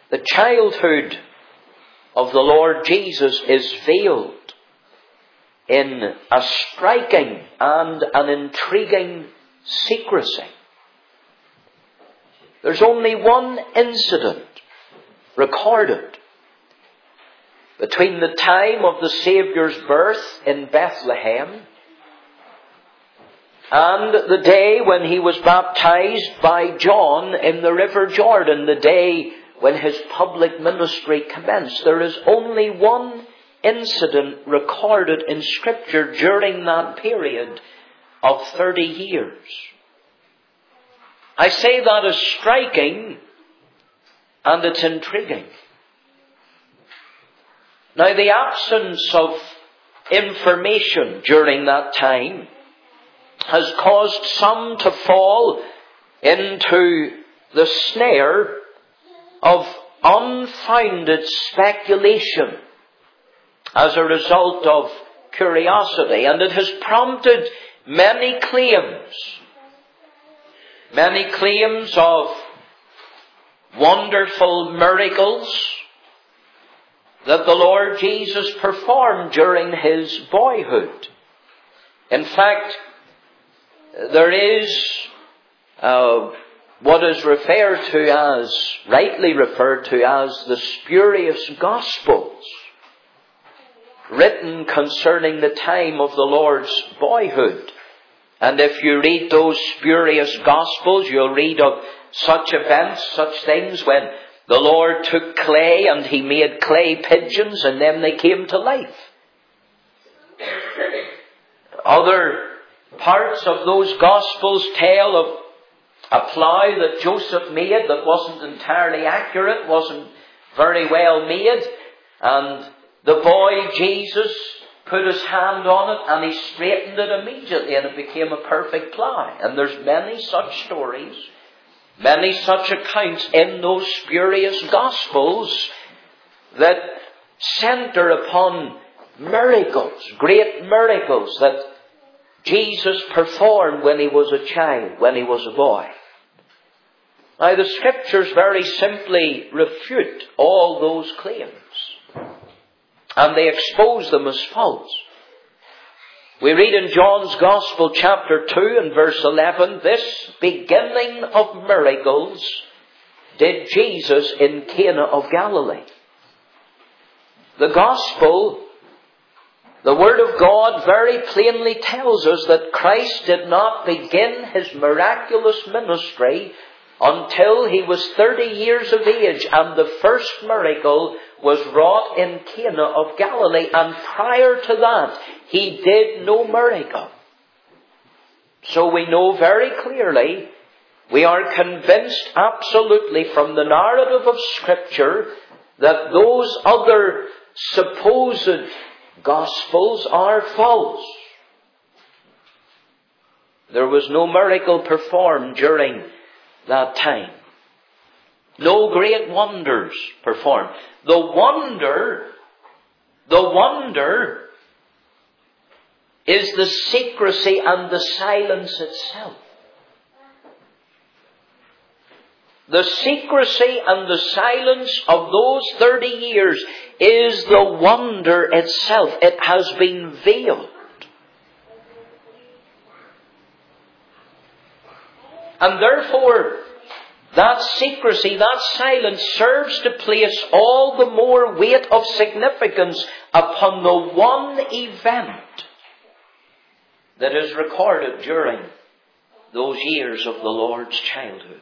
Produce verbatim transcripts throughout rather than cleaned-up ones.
The childhood of the Lord Jesus is veiled in a striking and an intriguing secrecy. There's only one incident recorded between the time of the Saviour's birth in Bethlehem and the day when he was baptized by John in the River Jordan, the day when his public ministry commenced. There is only one incident recorded in Scripture during that period of thirty years. I say that is striking and it's intriguing. Now, the absence of information during that time has caused some to fall into the snare of unfounded speculation as a result of curiosity, and it has prompted many claims, many claims of wonderful miracles that the Lord Jesus performed during his boyhood. In fact, there is uh, what is referred to as, rightly referred to as, the spurious Gospels, written concerning the time of the Lord's boyhood. And if you read those spurious Gospels, you'll read of such events, such things when the Lord took clay and he made clay pigeons and then they came to life. Other parts of those Gospels tell of a plough that Joseph made that wasn't entirely accurate, wasn't very well made, and the boy Jesus put his hand on it and he straightened it immediately and it became a perfect plough. And there's many such stories, many such accounts in those spurious Gospels that center upon miracles, great miracles that Jesus performed when he was a child, when he was a boy. Now, the Scriptures very simply refute all those claims, and they expose them as false. We read in John's Gospel, chapter two and verse eleven, "This beginning of miracles did Jesus in Cana of Galilee." The Gospel, the Word of God, very plainly tells us that Christ did not begin his miraculous ministry until he was thirty years of age, and the first miracle was wrought in Cana of Galilee, and prior to that he did no miracle. So we know very clearly, we are convinced absolutely from the narrative of Scripture that those other supposed Gospels are false. There was no miracle performed during that time. No great wonders performed. The wonder, the wonder is the secrecy and the silence itself. The secrecy and the silence of those thirty years is the wonder itself. It has been veiled. And therefore, that secrecy, that silence serves to place all the more weight of significance upon the one event that is recorded during those years of the Lord's childhood.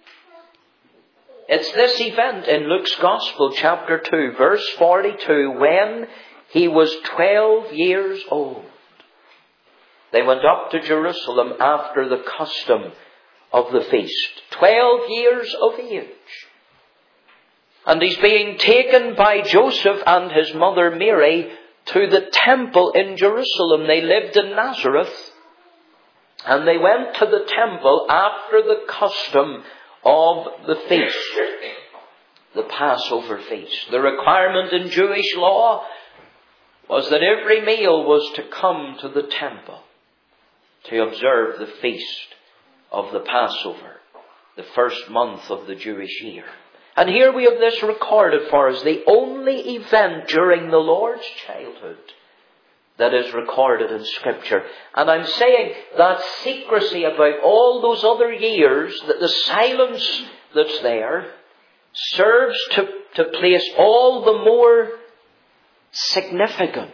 It's this event in Luke's Gospel, chapter two, verse forty-two, when he was twelve years old. They went up to Jerusalem after the custom of the feast. Twelve years of age. And he's being taken by Joseph and his mother Mary to the temple in Jerusalem. They lived in Nazareth. And they went to the temple after the custom of the feast. The Passover feast. The requirement in Jewish law was that every meal was to come to the temple to observe the feast of the Passover, the first month of the Jewish year. And here we have this recorded for us, the only event during the Lord's childhood that is recorded in Scripture. And I'm saying that secrecy about all those other years, that the silence that's there, serves to, to place all the more significance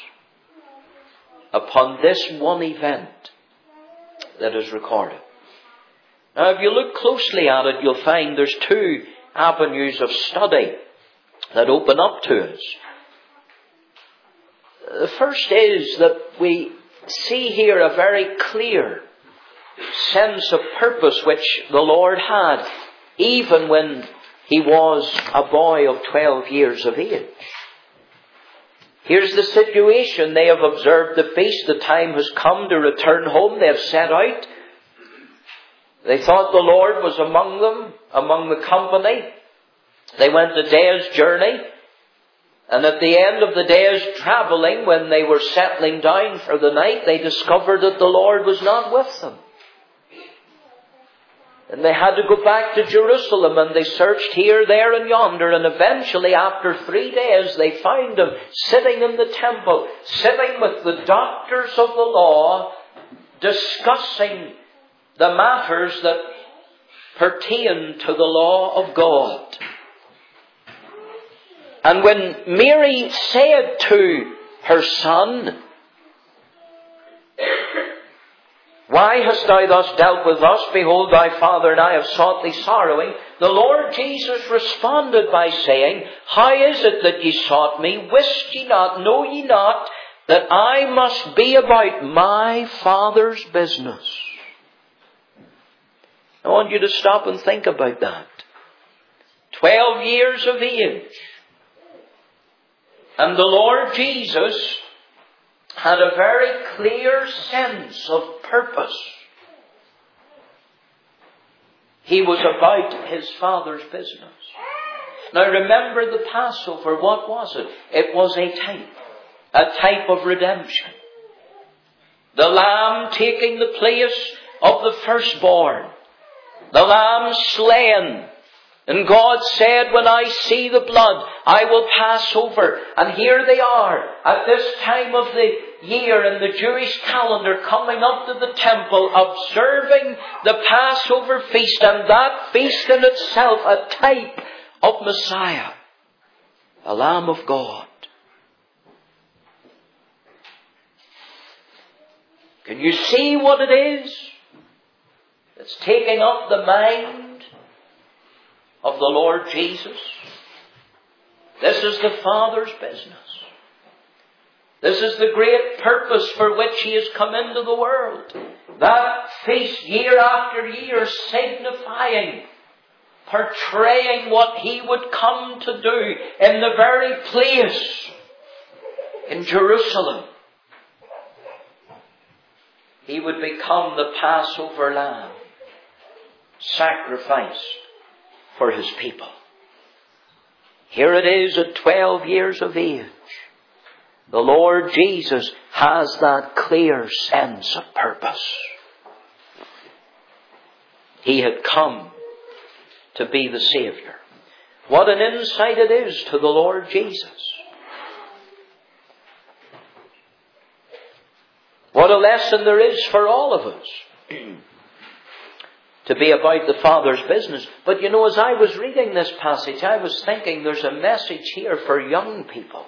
upon this one event that is recorded. Now, if you look closely at it, you'll find there's two avenues of study that open up to us. The first is that we see here a very clear sense of purpose which the Lord had, even when He was a boy of twelve years of age. Here's the situation. They have observed the feast. The time has come to return home. They have set out. They thought the Lord was among them, among the company. They went a day's journey. And at the end of the day's travelling, when they were settling down for the night, they discovered that the Lord was not with them. And they had to go back to Jerusalem, and they searched here, there and yonder, and eventually after three days they found Him sitting in the temple, sitting with the doctors of the law, discussing the matters that pertain to the law of God. And when Mary said to her son, "Why hast thou thus dealt with us? Behold, thy father and I have sought thee sorrowing." The Lord Jesus responded by saying, "How is it that ye sought me? Wist ye not, know ye not, that I must be about my Father's business?" I want you to stop and think about that. Twelve years of age. And the Lord Jesus had a very clear sense of purpose. He was about His Father's business. Now remember the Passover. What was it? It was a type. A type of redemption. The lamb taking the place of the firstborn. The lamb slain. And God said, "When I see the blood, I will pass over." And here they are at this time of the year in the Jewish calendar, coming up to the temple, observing the Passover feast, and that feast in itself a type of Messiah, the Lamb of God. Can you see what it is that's taking up the mind of the Lord Jesus? This is the Father's business. This is the great purpose for which He has come into the world. That feast year after year, signifying, portraying what He would come to do in the very place in Jerusalem. He would become the Passover lamb, sacrificed for His people. Here it is at twelve years of age. The Lord Jesus has that clear sense of purpose. He had come to be the Saviour. What an insight it is to the Lord Jesus. What a lesson there is for all of us. To be about the Father's business. But you know, as I was reading this passage, I was thinking there's a message here for young people.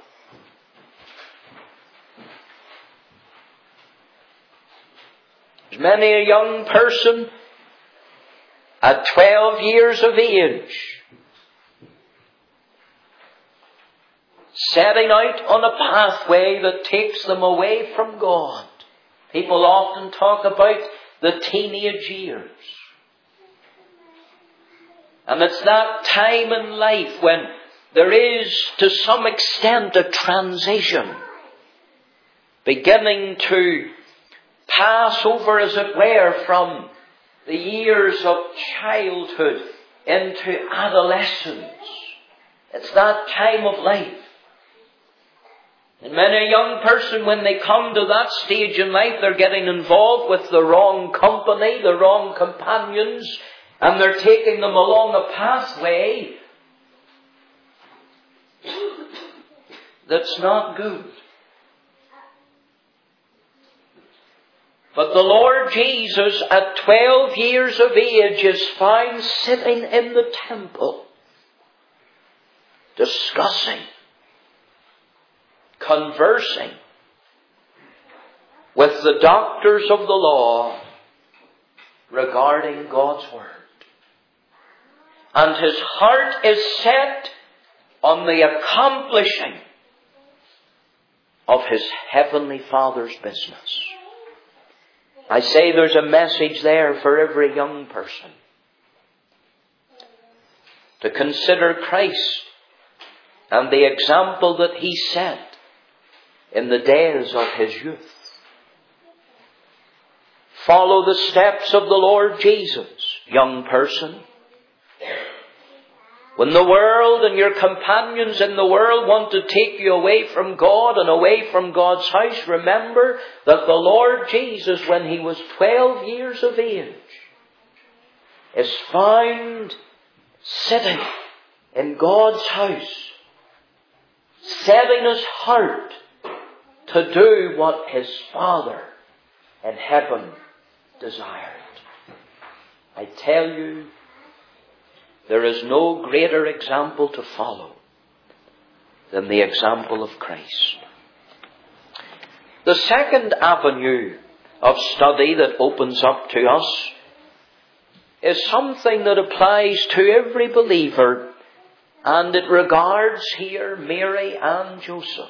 There's many a young person at twelve years of age setting out on a pathway that takes them away from God. People often talk about the teenage years. And it's that time in life when there is, to some extent, a transition. Beginning to pass over, as it were, from the years of childhood into adolescence. It's that time of life. And many a young person, when they come to that stage in life, they're getting involved with the wrong company, the wrong companions, and they're taking them along a pathway that's not good. But the Lord Jesus, at twelve years of age, is found sitting in the temple, discussing, conversing with the doctors of the law regarding God's Word. And his heart is set on the accomplishing of his heavenly Father's business. I say there's a message there for every young person. To consider Christ and the example that he set in the days of his youth. Follow the steps of the Lord Jesus, young person. When the world and your companions in the world want to take you away from God and away from God's house, remember that the Lord Jesus, when he was twelve years of age, is found sitting in God's house, setting his heart to do what his Father in heaven desired. I tell you, there is no greater example to follow than the example of Christ. The second avenue of study that opens up to us is something that applies to every believer, and it regards here Mary and Joseph.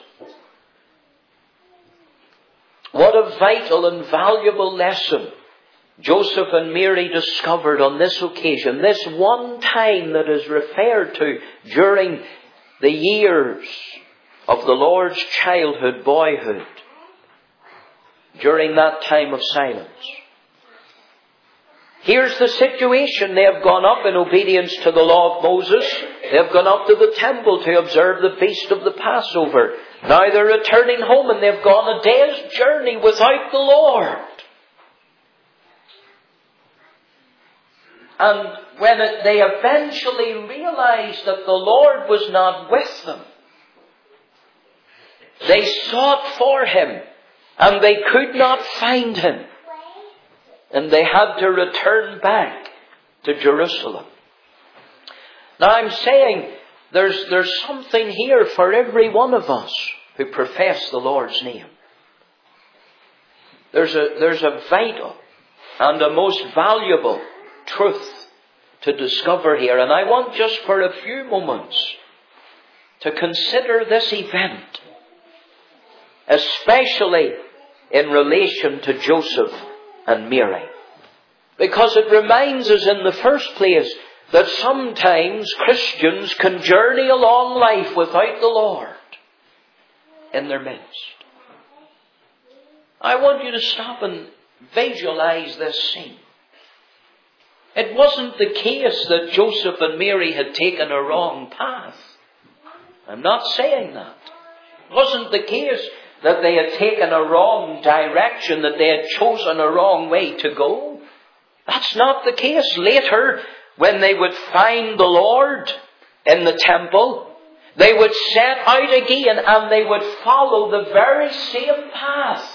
What a vital and valuable lesson Joseph and Mary discovered on this occasion, this one time that is referred to during the years of the Lord's childhood, boyhood, during that time of silence. Here's the situation. They have gone up in obedience to the law of Moses. They have gone up to the temple to observe the feast of the Passover. Now they're returning home and they've gone a day's journey without the Lord. And when it, they eventually realized that the Lord was not with them, they sought for him and they could not find him. And they had to return back to Jerusalem. Now I'm saying there's, there's something here for every one of us who profess the Lord's name. There's a, there's a vital and a most valuable truth to discover here. And I want just for a few moments to consider this event, especially in relation to Joseph and Mary. Because it reminds us in the first place that sometimes Christians can journey along life without the Lord in their midst. I want you to stop and visualize this scene. It wasn't the case that Joseph and Mary had taken a wrong path. I'm not saying that. It wasn't the case that they had taken a wrong direction, that they had chosen a wrong way to go. That's not the case. Later, when they would find the Lord in the temple, they would set out again and they would follow the very same path.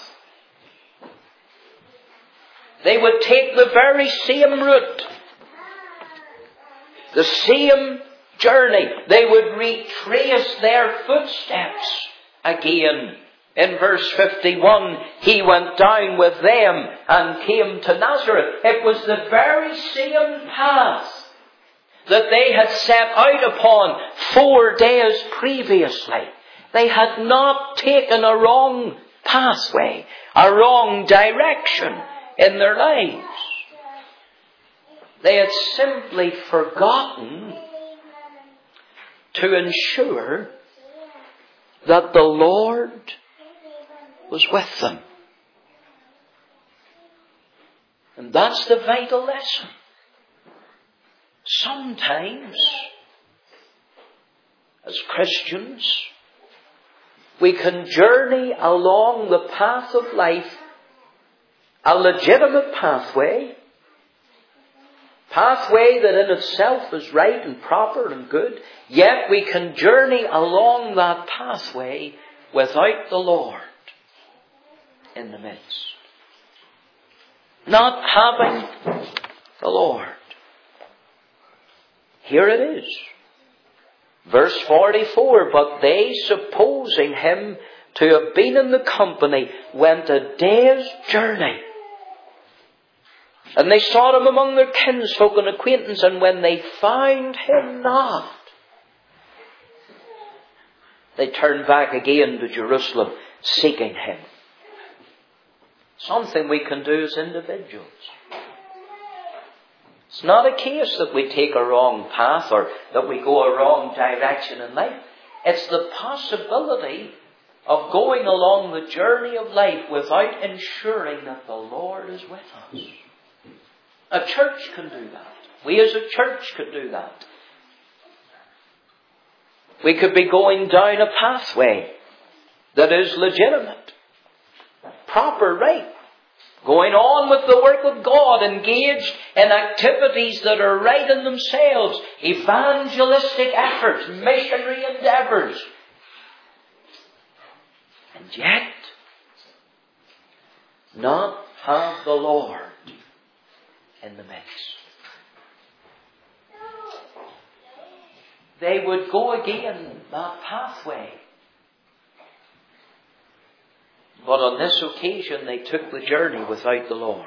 They would take the very same route, the same journey. They would retrace their footsteps again. In verse fifty-one, he went down with them and came to Nazareth. It was the very same path that they had set out upon four days previously. They had not taken a wrong pathway, a wrong direction in their lives. They had simply forgotten to ensure that the Lord was with them. And that's the vital lesson. Sometimes, as Christians, we can journey along the path of life, a legitimate pathway, pathway that in itself is right and proper and good, yet we can journey along that pathway without the Lord in the midst. Not having the Lord. Here it is. Verse forty-four, but they, supposing him to have been in the company, went a day's journey. And they sought him among their kinsfolk and acquaintance, and when they found him not, they turned back again to Jerusalem, seeking him. Something we can do as individuals. It's not a case that we take a wrong path or that we go a wrong direction in life. It's the possibility of going along the journey of life without ensuring that the Lord is with us. A church can do that. We as a church could do that. We could be going down a pathway that is legitimate, proper, right. Going on with the work of God, engaged in activities that are right in themselves, evangelistic efforts, missionary endeavours. And yet, not have the Lord in the midst. They would go again that pathway. But on this occasion they took the journey without the Lord.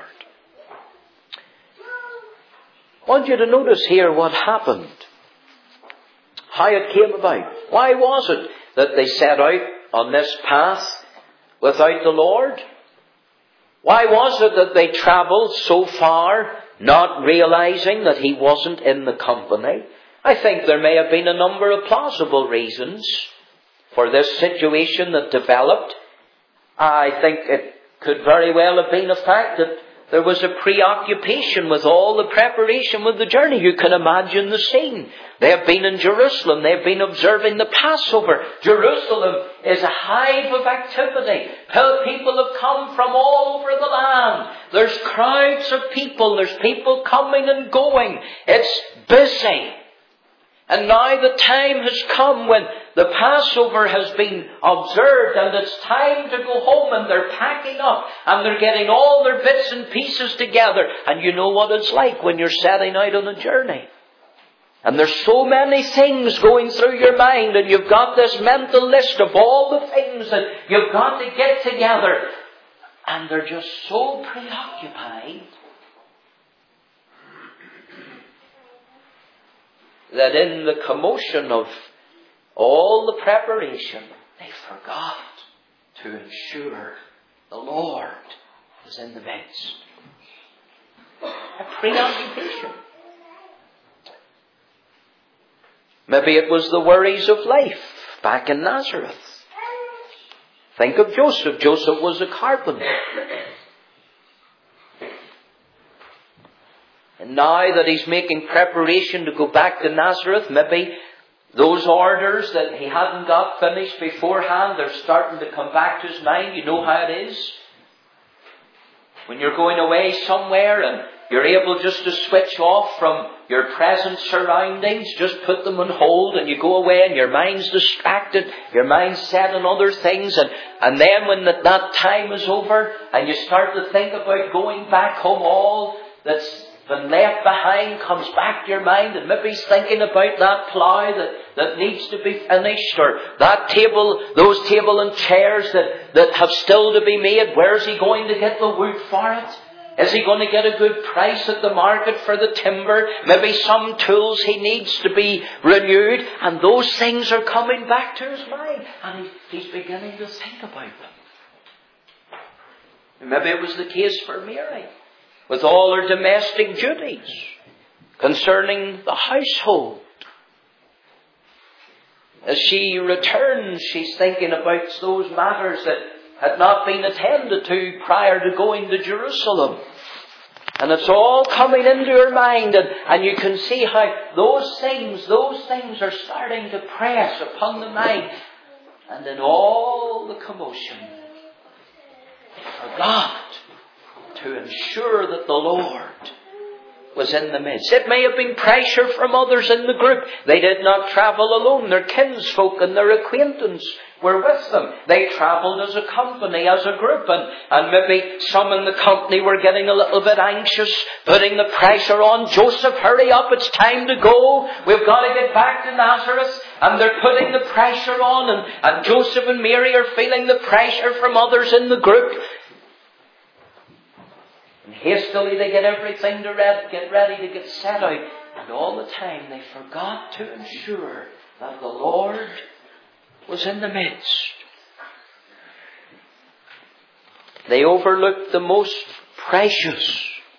I want you to notice here what happened. How it came about. Why was it that they set out on this path without the Lord? Why was it that they travelled so far not realizing that he wasn't in the company? I think there may have been a number of plausible reasons for this situation that developed. I think it could very well have been a fact that there was a preoccupation with all the preparation with the journey. You can imagine the scene. They have been in Jerusalem. They have been observing the Passover. Jerusalem is a hive of activity. People have come from all over the land. There's crowds of people. There's people coming and going. It's busy. And now the time has come when the Passover has been observed and it's time to go home, and they're packing up and they're getting all their bits and pieces together. And you know what it's like when you're setting out on a journey. And there's so many things going through your mind, and you've got this mental list of all the things that you've got to get together. And they're just so preoccupied that in the commotion of all the preparation, they forgot to ensure the Lord was in the midst. A preoccupation. Maybe it was the worries of life back in Nazareth. Think of Joseph. Joseph was a carpenter. And now that he's making preparation to go back to Nazareth, maybe those orders that he hadn't got finished beforehand, they're starting to come back to his mind. You know how it is. When you're going away somewhere and you're able just to switch off from your present surroundings, just put them on hold, and you go away and your mind's distracted, your mind's set on other things, and, and then when that, that time is over and you start to think about going back home, all that's been left behind comes back to your mind, and maybe he's thinking about that plough that, that needs to be finished, or that table, those table and chairs that, that have still to be made. Where's he going to get the wood for it? Is he going to get a good price at the market for the timber? Maybe some tools he needs to be renewed, and those things are coming back to his mind, and he, he's beginning to think about them. And maybe it was the case for Mary, with all her domestic duties concerning the household. As she returns, she's thinking about those matters that had not been attended to prior to going to Jerusalem. And it's all coming into her mind, and, and you can see how those things, those things are starting to press upon the mind. And in all the commotion, they forgot to ensure that the Lord was in the midst. It may have been pressure from others in the group. They did not travel alone. Their kinsfolk and their acquaintance were with them. They travelled as a company, as a group. And, and maybe some in the company were getting a little bit anxious, putting the pressure on. Joseph, hurry up, it's time to go. We've got to get back to Nazareth. And they're putting the pressure on. And, and Joseph and Mary are feeling the pressure from others in the group. And hastily they get everything to read, get ready to get set out. And all the time they forgot to ensure that the Lord was in the midst. They overlooked the most precious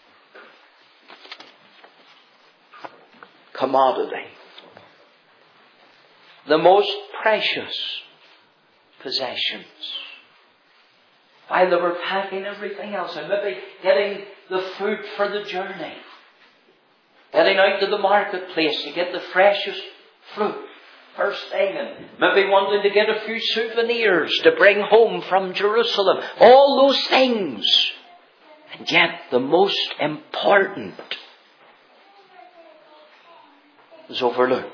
commodity. The most precious possessions. While they were packing everything else and maybe getting the food for the journey. Getting out to the marketplace to get the freshest fruit first thing. And maybe wanting to get a few souvenirs to bring home from Jerusalem. All those things. And yet the most important was overlooked.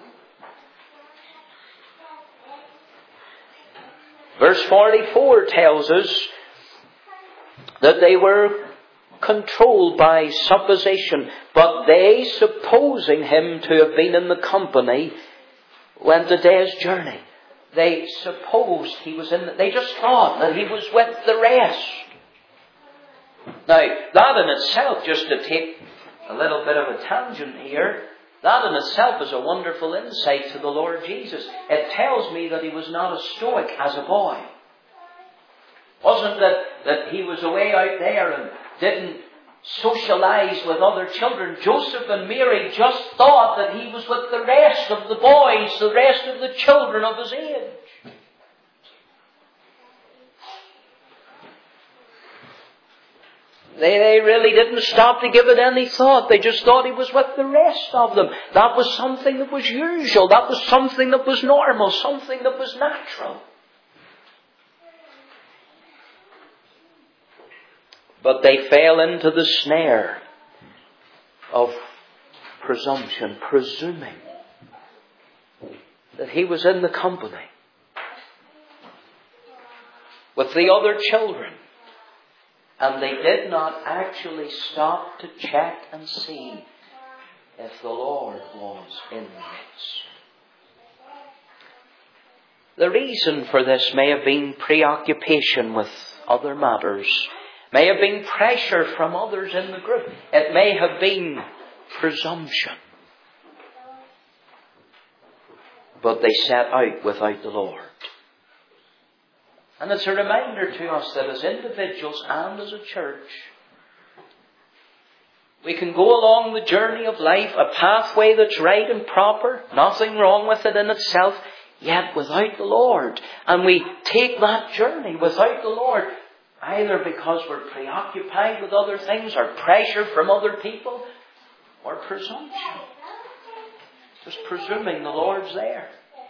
Verse forty-four tells us that they were controlled by supposition, but they, supposing him to have been in the company, went a day's journey. They supposed he was in the, they just thought that he was with the rest. Now, that in itself, just to take a little bit of a tangent here, that in itself is a wonderful insight to the Lord Jesus. It tells me that he was not a stoic as a boy. Wasn't that, that he was away out there and didn't socialize with other children. Joseph and Mary just thought that he was with the rest of the boys, the rest of the children of his age. They, they really didn't stop to give it any thought. They just thought he was with the rest of them. That was something that was usual. That was something that was normal. Something that was natural. But they fell into the snare of presumption, presuming that he was in the company with the other children. And they did not actually stop to check and see if the Lord was in the midst. The reason for this may have been preoccupation with other matters. May have been pressure from others in the group. It may have been presumption. But they set out without the Lord. And it's a reminder to us that as individuals and as a church, we can go along the journey of life, a pathway that's right and proper, nothing wrong with it in itself, yet without the Lord. And we take that journey without the Lord, either because we're preoccupied with other things, or pressure from other people, or presumption. Just presuming the Lord's there.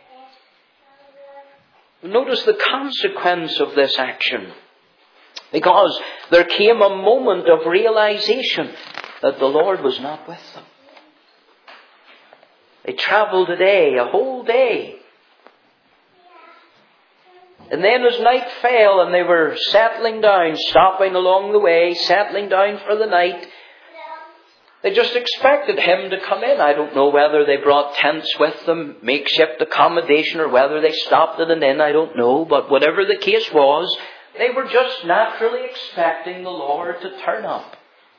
Notice the consequence of this action. Because there came a moment of realization that the Lord was not with them. They travelled a day, a whole day. And then as night fell and they were settling down, stopping along the way, settling down for the night, they just expected him to come in. I don't know whether they brought tents with them, makeshift accommodation, or whether they stopped at an inn. I don't know. But whatever the case was, they were just naturally expecting the Lord to turn up.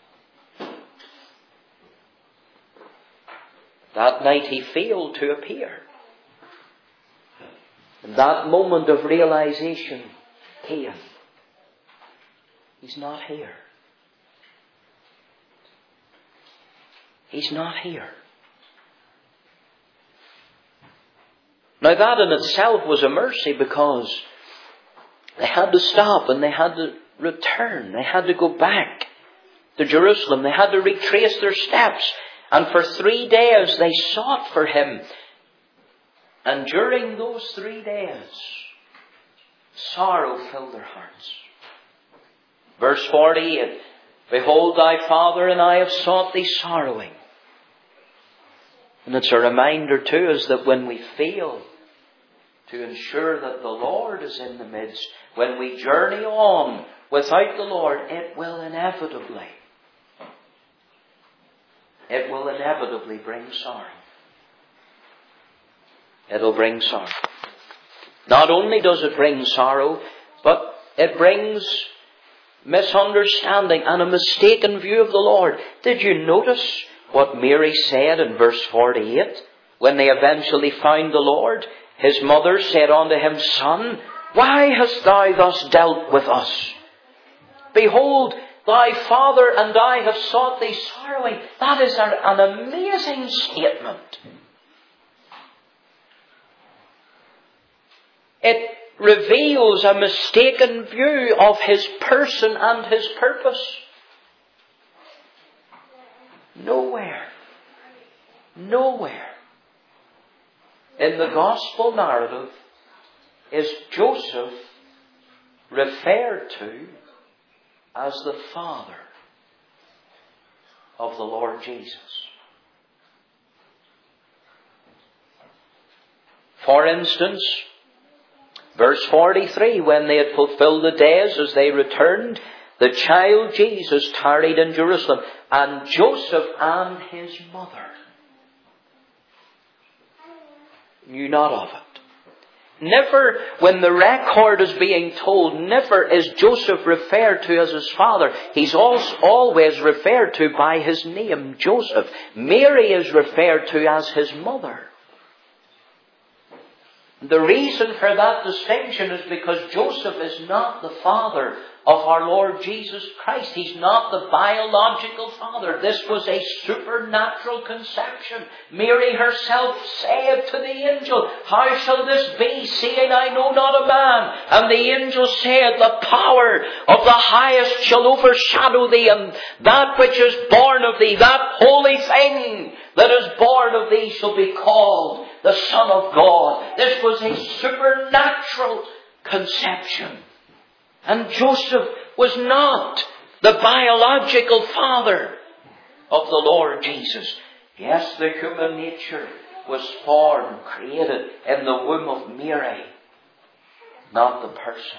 That night he failed to appear. And that moment of realization came. He's not here. He's not here. Now that in itself was a mercy, because they had to stop and they had to return. They had to go back to Jerusalem. They had to retrace their steps. And for three days they sought for him. And during those three days, sorrow filled their hearts. Verse forty-eight, Behold thy father, and I have sought thee sorrowing. And it's a reminder to us that when we fail to ensure that the Lord is in the midst, when we journey on without the Lord, it will inevitably, it will inevitably bring sorrow. It'll bring sorrow. Not only does it bring sorrow, but it brings misunderstanding and a mistaken view of the Lord. Did you notice what Mary said in verse forty-eight? When they eventually found the Lord, his mother said unto him, Son, why hast thou thus dealt with us? Behold, thy father and I have sought thee sorrowing. That is an amazing statement. It reveals a mistaken view of his person and his purpose. Nowhere, nowhere in the gospel narrative is Joseph referred to as the father of the Lord Jesus. For instance, verse forty-three, when they had fulfilled the days as they returned, the child Jesus tarried in Jerusalem, and Joseph and his mother knew not of it. Never, when the record is being told, never is Joseph referred to as his father. He's also always referred to by his name, Joseph. Mary is referred to as his mother. The reason for that distinction is because Joseph is not the father of our Lord Jesus Christ. He's not the biological father. This was a supernatural conception. Mary herself said to the angel, How shall this be, seeing I know not a man? And the angel said, The power of the highest shall overshadow thee, and that which is born of thee, that holy thing that is born of thee shall be called the Son of God. This was a supernatural conception. And Joseph was not the biological father of the Lord Jesus. Yes, the human nature was formed, created in the womb of Mary, not the person.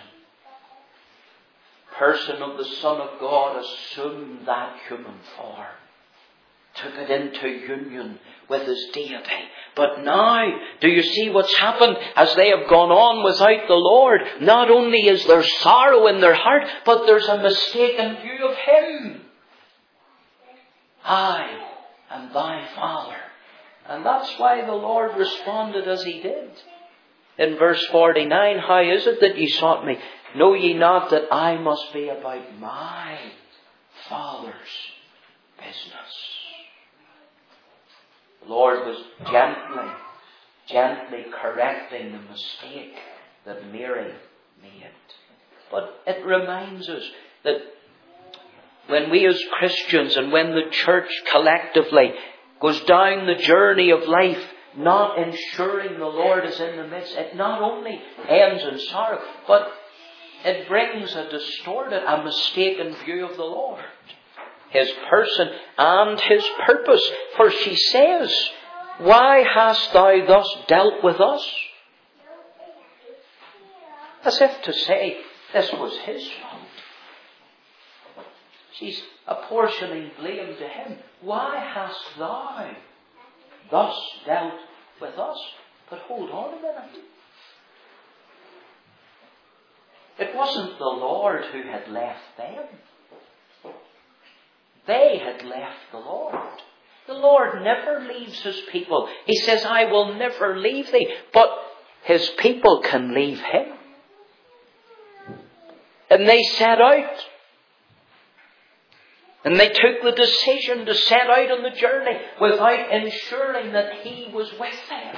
Person of the Son of God assumed that human form, took it into union with his deity. But now, do you see what's happened as they have gone on without the Lord? Not only is there sorrow in their heart, but there's a mistaken view of him. I am thy father. And that's why the Lord responded as he did. In verse forty-nine, How is it that ye sought me? Know ye not that I must be about my Father's business? The Lord was gently, gently correcting the mistake that Mary made. But it reminds us that when we as Christians and when the church collectively goes down the journey of life, not ensuring the Lord is in the midst, it not only ends in sorrow, but it brings a distorted, a mistaken view of the Lord, his person and his purpose. For she says, Why hast thou thus dealt with us? As if to say, this was his fault. She's apportioning blame to him. Why hast thou thus dealt with us? But hold on a minute. It wasn't the Lord who had left them. They had left the Lord. The Lord never leaves his people. He says, I will never leave thee. But his people can leave him. And they set out. And they took the decision to set out on the journey without ensuring that he was with them.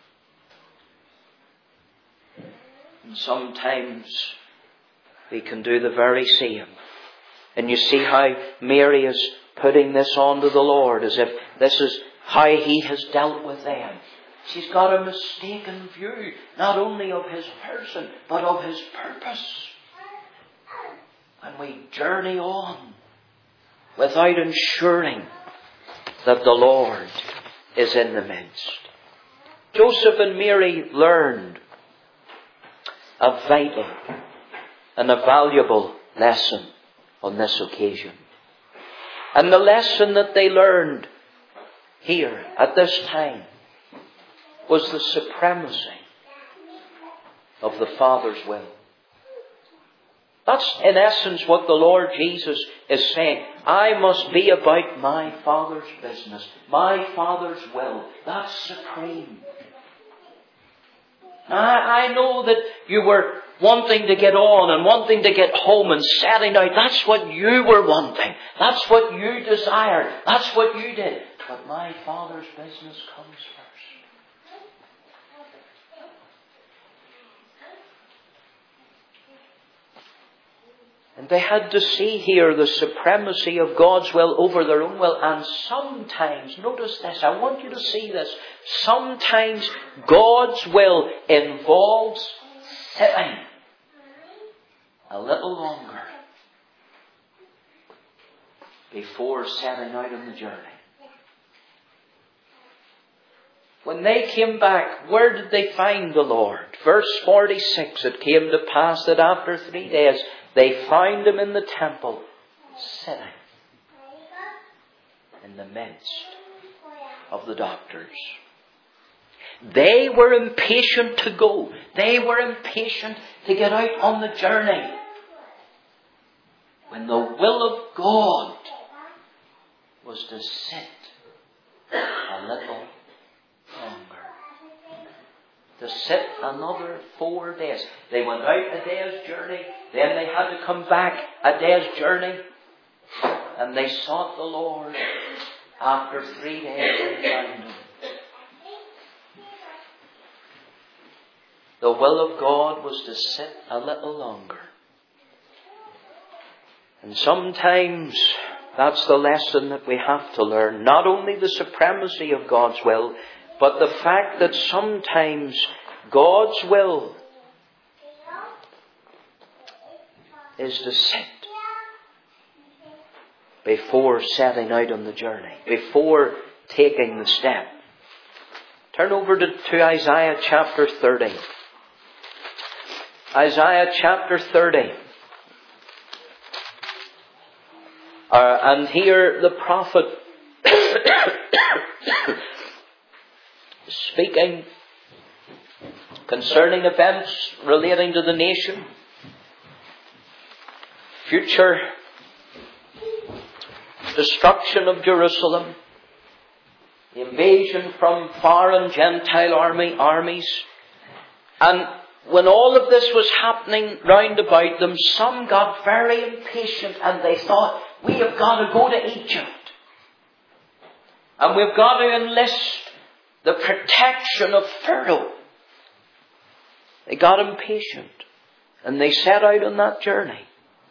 And sometimes we can do the very same. And you see how Mary is putting this onto the Lord as if this is how he has dealt with them. She's got a mistaken view, not only of his person, but of his purpose. And we journey on without ensuring that the Lord is in the midst. Joseph and Mary learned a vital and a valuable lesson on this occasion. And the lesson that they learned here at this time was the supremacy of the Father's will. That's in essence what the Lord Jesus is saying. I must be about my Father's business, my Father's will. That's supreme. I, I know that you were wanting to get on and wanting to get home and setting out. That's what you were wanting. That's what you desired. That's what you did. But my Father's business comes first. And they had to see here the supremacy of God's will over their own will. And sometimes, notice this, I want you to see this. Sometimes God's will involves sitting a little longer before setting out on the journey. When they came back, where did they find the Lord? Verse forty-six, it came to pass that after three days they found Him in the temple, sitting in the midst of the doctors. They were impatient to go. They were impatient to get out on the journey. When the will of God was to sit a little longer. To sit another four days. They went out a day's journey. Then they had to come back a day's journey. And they sought the Lord after three days and found Him. The will of God was to sit a little longer. And sometimes that's the lesson that we have to learn. Not only the supremacy of God's will, but the fact that sometimes God's will is to sit before setting out on the journey, before taking the step. Turn over to, to Isaiah chapter thirty. Isaiah chapter thirty. Uh, and here the prophet speaking concerning events relating to the nation, future destruction of Jerusalem, the invasion from foreign Gentile army armies. And when all of this was happening round about them, some got very impatient and they thought, we have got to go to Egypt. And we've got to enlist the protection of Pharaoh. They got impatient and they set out on that journey.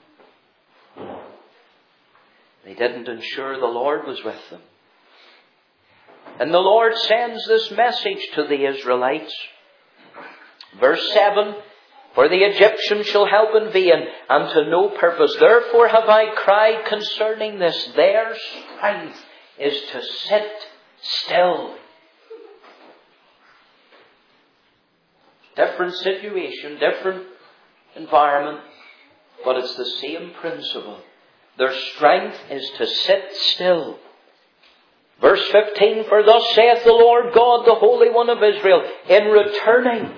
They didn't ensure the Lord was with them. And the Lord sends this message to the Israelites. Verse seven, for the Egyptians shall help in vain and to no purpose. Therefore have I cried concerning this. Their strength is to sit still. Different situation, different environment, but it's the same principle. Their strength is to sit still. Verse fifteen, for thus saith the Lord God, the Holy One of Israel, in returning.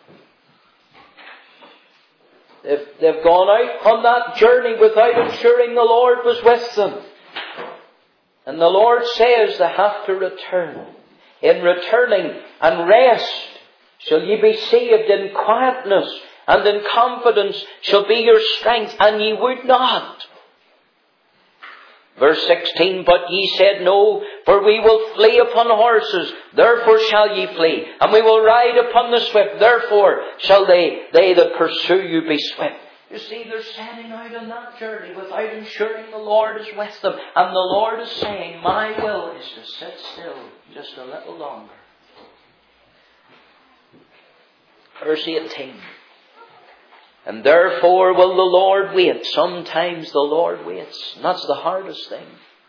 They've, they've gone out on that journey without ensuring the Lord was with them. And the Lord says they have to return. In returning and rest shall ye be saved, in quietness and in confidence shall be your strength, and ye would not. Verse sixteen, but ye said, no, for we will flee upon horses, therefore shall ye flee. And we will ride upon the swift, therefore shall they, they that pursue you be swift. You see, they're setting out on that journey without ensuring the Lord is with them. And the Lord is saying, my will is to sit still just a little longer. Verse eighteen. And therefore will the Lord wait. Sometimes the Lord waits. And that's the hardest thing.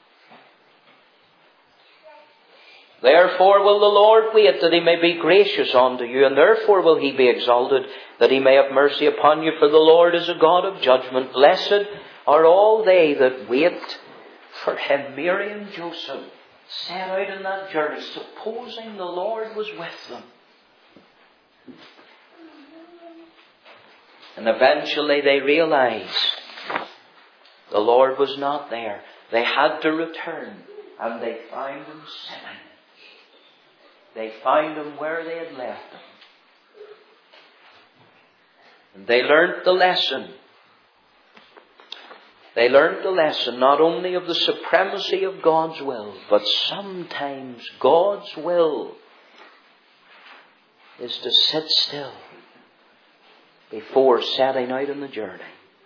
Therefore will the Lord wait, that he may be gracious unto you, and therefore will he be exalted, that he may have mercy upon you, for the Lord is a God of judgment. Blessed are all they that wait for him. Mary and Joseph set out on that journey, supposing the Lord was with them. And eventually they realized the Lord was not there. They had to return, and they found him sitting. They found him where they had left him. And they learnt the lesson. They learnt the lesson not only of the supremacy of God's will, but sometimes God's will is to sit still before setting out on the journey,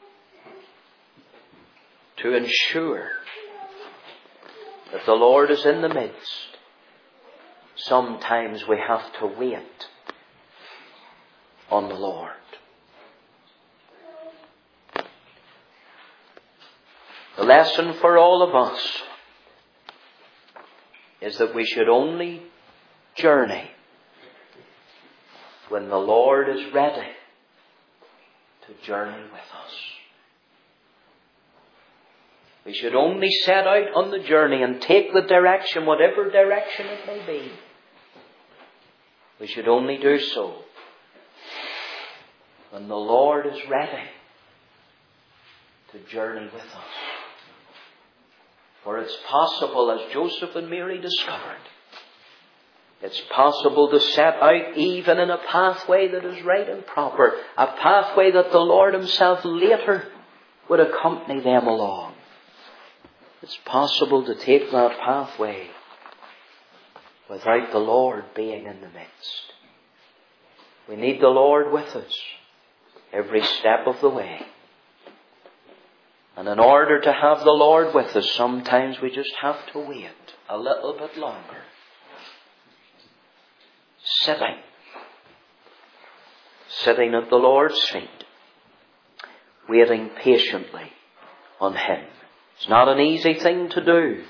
to ensure that the Lord is in the midst. Sometimes we have to wait on the Lord. The lesson for all of us is that we should only journey when the Lord is ready to journey with us. We should only set out on the journey and take the direction, whatever direction it may be. We should only do so when the Lord is ready to journey with us. For it's possible, as Joseph and Mary discovered, it's possible to set out even in a pathway that is right and proper, a pathway that the Lord himself later would accompany them along. It's possible to take that pathway without the Lord being in the midst. We need the Lord with us every step of the way. And in order to have the Lord with us, sometimes we just have to wait a little bit longer. Sitting. Sitting at the Lord's feet. Waiting patiently on him. It's not an easy thing to do,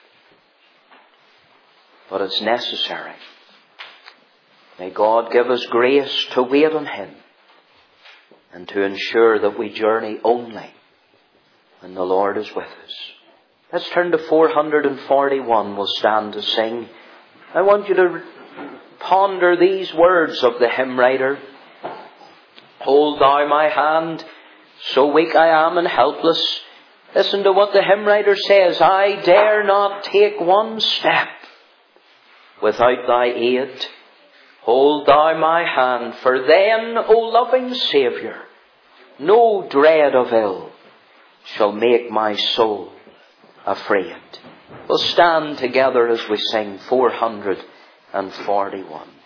but it's necessary. May God give us grace to wait on him and to ensure that we journey only when the Lord is with us. Let's turn to four forty-one. We'll stand to sing. I want you to ponder these words of the hymn writer. Hold thou my hand, so weak I am and helpless. Listen to what the hymn writer says. I dare not take one step without thy aid. Hold thou my hand, for then, O loving Saviour, no dread of ill shall make my soul afraid. We'll stand together as we sing four forty-one.